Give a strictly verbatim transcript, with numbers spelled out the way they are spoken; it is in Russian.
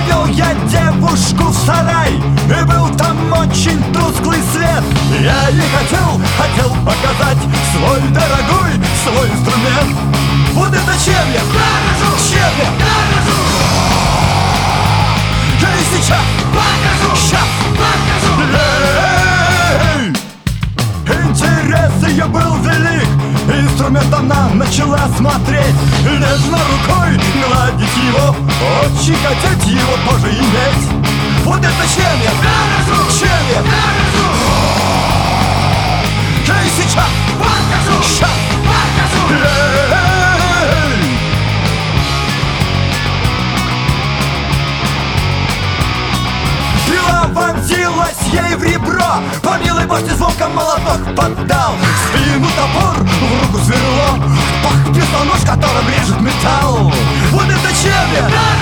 Повел я девушку в сарай, и был там очень тусклый свет. Я ей хотел, хотел показать свой дорогой, свой инструмент. Вот это чем я? Покажу! Чем я? Покажу! Я и сейчас покажу! Сейчас покажу! Эй! Интерес ее был велик. Инструмент она начала смотреть, нежно рукой гладить его, очень хотеть его тоже иметь. Вот это чем я? Покажу! Чем я? Покажу! Я и сейчас покажу! Сейчас покажу! Эй! Пила вонзилась ей в ребро, помилуй Бог, звонком молоток поддал. В спину топор, в руку сверло, пах, пистолнож, которым режет металл. Вот это чем я?